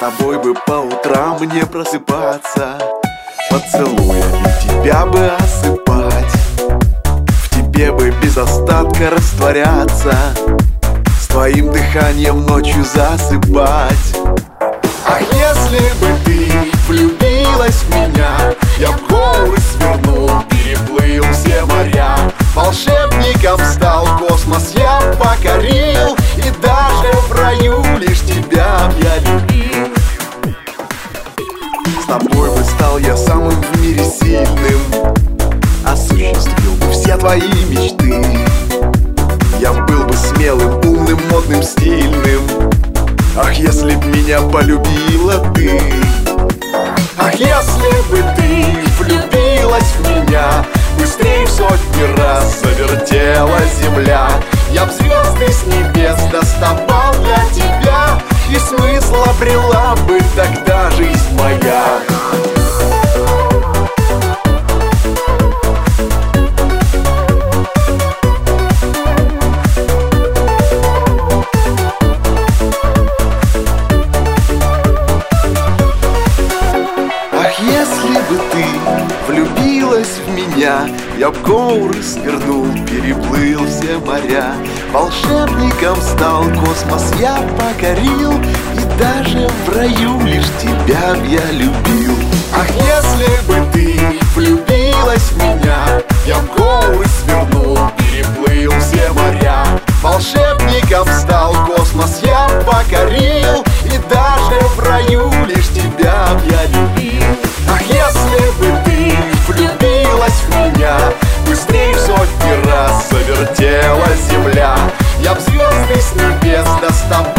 тобой бы по утрам мне просыпаться, поцелуями тебя бы осыпать, в тебе бы без остатка растворяться, с твоим дыханием ночью засыпать. Ах, если бы ты влюбилась в меня, я б горы свернул, переплыл все моря, волшебником стал, космос я покорил, и даже в раю лишь тебя я любил. С тобой бы стал я самым в мире сильным, осуществил бы все твои мечты. Я был бы смелым, умным, модным, стильным. Ах, если б меня полюбила ты. Ах, если бы ты влюбилась в меня, быстрей в сотни раз завертела земля. Я б звезды с небес доставал для тебя, и смысл обрела бы тогда жизнь моя. Если бы ты влюбилась в меня, я б горы свернул, переплыл все моря, волшебником стал, космос я покорил, и даже в раю лишь тебя я любил. Ах, если бы ты влюбилась в меня, я б горы свернул, переплыл все моря, волшебником стал, космос я покорил, и даже в раю лишь тебя я любил. Ах, если бы ты влюбилась в меня, быстрей в сотни раз завертела земля. Я б звезды с небес доставал